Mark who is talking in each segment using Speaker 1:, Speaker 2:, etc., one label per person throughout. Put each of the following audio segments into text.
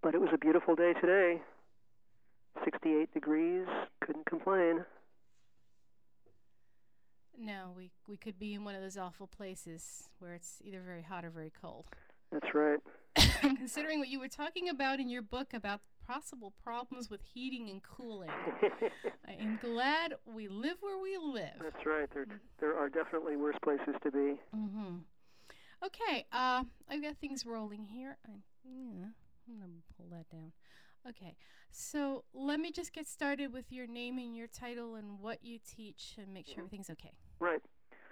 Speaker 1: But it was a beautiful day today. 68 degrees. Couldn't complain.
Speaker 2: No, we could be in one of those awful places where it's either very hot or very cold.
Speaker 1: That's right.
Speaker 2: Considering what you were talking about in your book about possible problems with heating and cooling, I am glad we live where we live.
Speaker 1: That's right. There are definitely worse places to be.
Speaker 2: Mm-hmm. Okay, I've got things rolling here. I'm going to pull that down. Okay, so let me just get started with your name and your title and what you teach and make sure everything's okay.
Speaker 1: Right.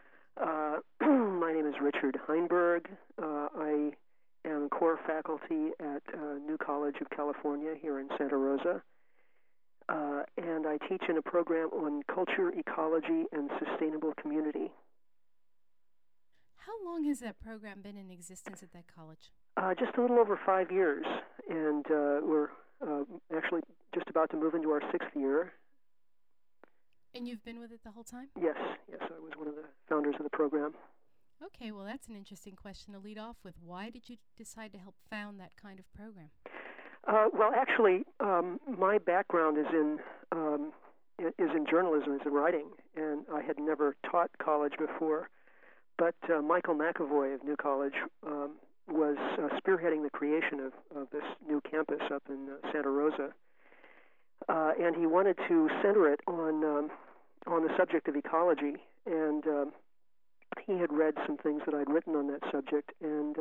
Speaker 1: My name is Richard Heinberg. I am core faculty at New College of California here in Santa Rosa. And I teach in a program on culture, ecology, and sustainable community.
Speaker 2: How long has that program been in existence at that college?
Speaker 1: Just a little over 5 years, and we're actually just about to move into our 6th year.
Speaker 2: And you've been with it the whole time?
Speaker 1: Yes, I was one of the founders of the program.
Speaker 2: Okay, well, that's an interesting question to lead off with. Why did you decide to help found that kind of program?
Speaker 1: Well, actually, my background is in journalism, is in writing, and I had never taught college before. But Michael McAvoy of New College was spearheading the creation of this new campus up in Santa Rosa, and he wanted to center it on the subject of ecology. And he had read some things that I'd written on that subject, and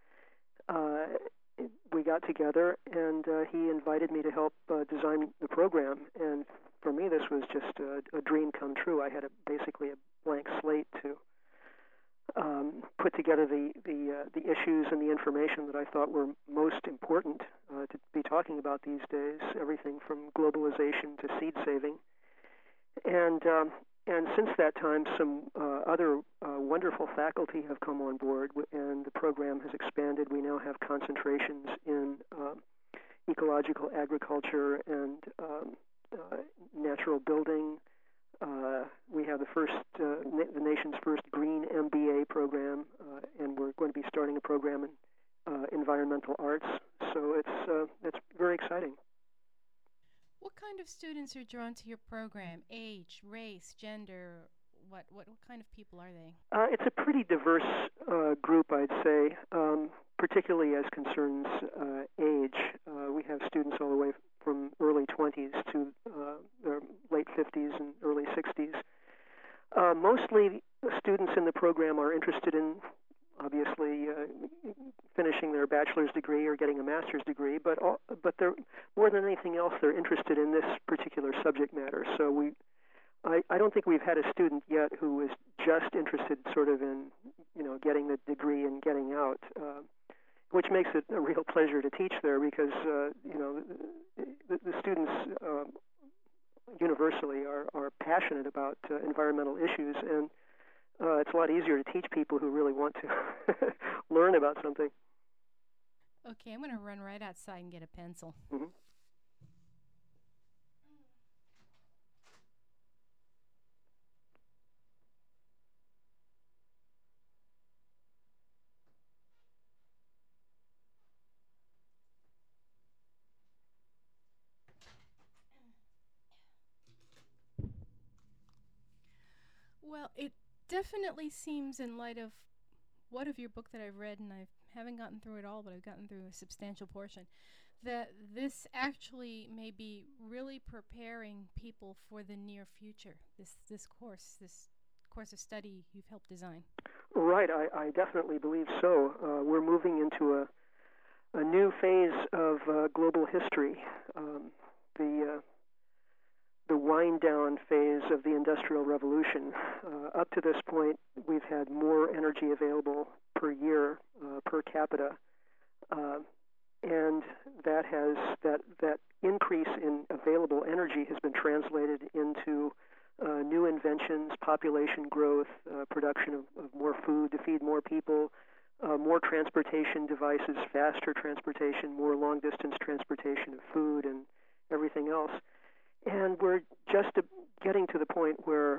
Speaker 1: we got together, and he invited me to help design the program. And for me, this was just a dream come true. I had basically a blank slate to put together the issues and the information that I thought were most important to be talking about these days, everything from globalization to seed saving. And since that time, some other wonderful faculty have come on board, and the program has expanded. We now have concentrations in ecological agriculture and natural building. We have the nation's first green MBA program, and we're going to be starting a program in environmental arts. So it's very exciting.
Speaker 2: What kind of students are drawn to your program? Age, race, gender? What kind of people are they?
Speaker 1: It's a pretty diverse group, I'd say, particularly as concerns age. We have students all the way from early 20s to their late 50s and early 60s. Mostly students in the program are interested in, obviously, finishing their bachelor's degree or getting a master's degree, but they're, more than anything else, they're interested in this particular subject matter. So I don't think we've had a student yet who is just interested sort of in, getting the degree and getting out, which makes it a real pleasure to teach there because, the students universally are passionate about environmental issues, and it's a lot easier to teach people who really want to learn about something.
Speaker 2: Okay, I'm going to run right outside and get a pencil.
Speaker 1: Mm-hmm.
Speaker 2: Well, it definitely seems, in light of what of your book that I've read, and I haven't gotten through it all, but I've gotten through a substantial portion, that this actually may be really preparing people for the near future, this course of study you've helped design.
Speaker 1: Right, I definitely believe so. We're moving into a new phase of global history, the wind-down phase of the Industrial Revolution. Up to this point, we've had more energy available per year, per capita, and that increase in available energy has been translated into new inventions, population growth, production of more food to feed more people, more transportation devices, faster transportation, more long-distance transportation of food and everything else. And we're just getting to the point where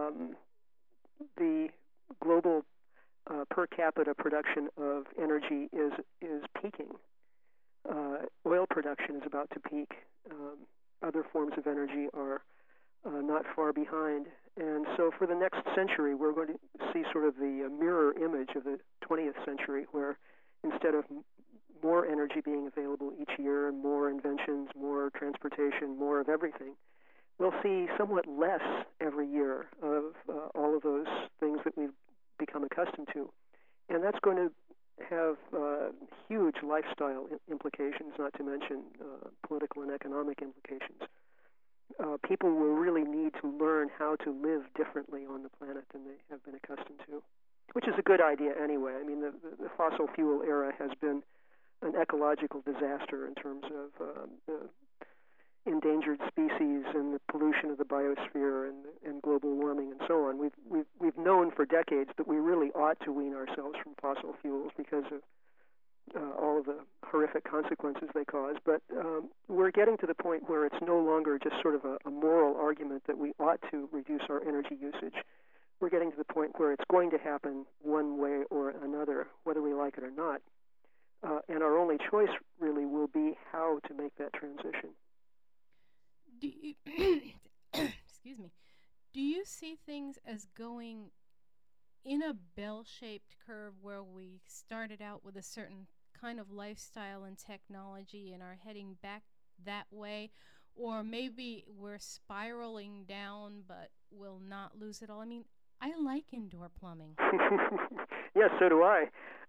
Speaker 1: the global per capita production of energy is peaking. Oil production production is about to peak. Other forms of energy are not far behind. And so for the next century, we're going to see sort of the mirror image of the 20th century, where instead of more energy being available each year, and more inventions, more transportation, more of everything, we'll see somewhat less every year of all of those things that we've become accustomed to. And that's going to have huge lifestyle implications, not to mention political and economic implications. People will really need to learn how to live differently on the planet than they have been accustomed to, which is a good idea anyway. I mean, the fossil fuel era has been an ecological disaster in terms of the endangered species and the pollution of the biosphere and global warming and so on. We've known for decades that we really ought to wean ourselves from fossil fuels because of all of the horrific consequences they cause. But we're getting to the point where it's no longer just sort of a moral argument that we ought to reduce our energy usage. We're getting to the point where it's going to happen one way or another, whether we like it or not. And our only choice really will be how to make that transition.
Speaker 2: Do you excuse me. Do you see things as going in a bell-shaped curve where we started out with a certain kind of lifestyle and technology and are heading back that way, or maybe we're spiraling down but will not lose it all? I mean, I like indoor plumbing.
Speaker 1: Yes, so do I.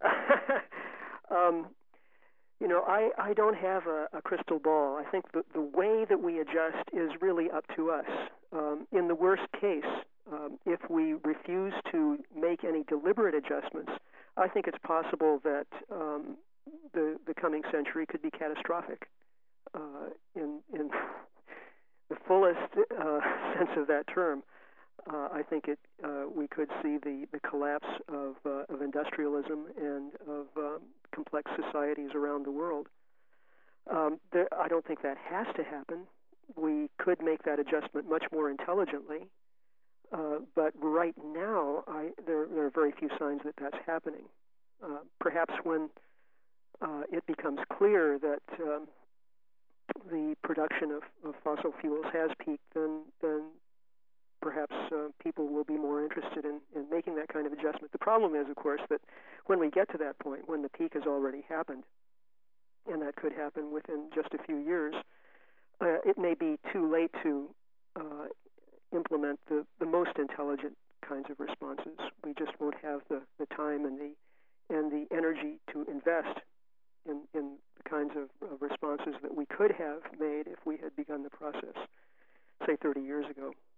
Speaker 1: I don't have a crystal ball. I think the way that we adjust is really up to us. In the worst case, if we refuse to make any deliberate adjustments, I think it's possible that the coming century could be catastrophic in the fullest sense of that term. I think we could see the collapse of industrialism and of complex societies around the world. I don't think that has to happen. We could make that adjustment much more intelligently. But right now, there are very few signs that that's happening. Perhaps when it becomes clear that the production of fossil fuels has peaked, then perhaps people will be more interested in making that kind of adjustment. The problem is, of course, that when we get to that point, when the peak has already happened, and that could happen within just a few years, it may be too late to implement the most intelligent kinds of responses. We just won't have the time and the energy to invest in the kinds of responses that we could have made if we had begun the process, say, 30 years ago.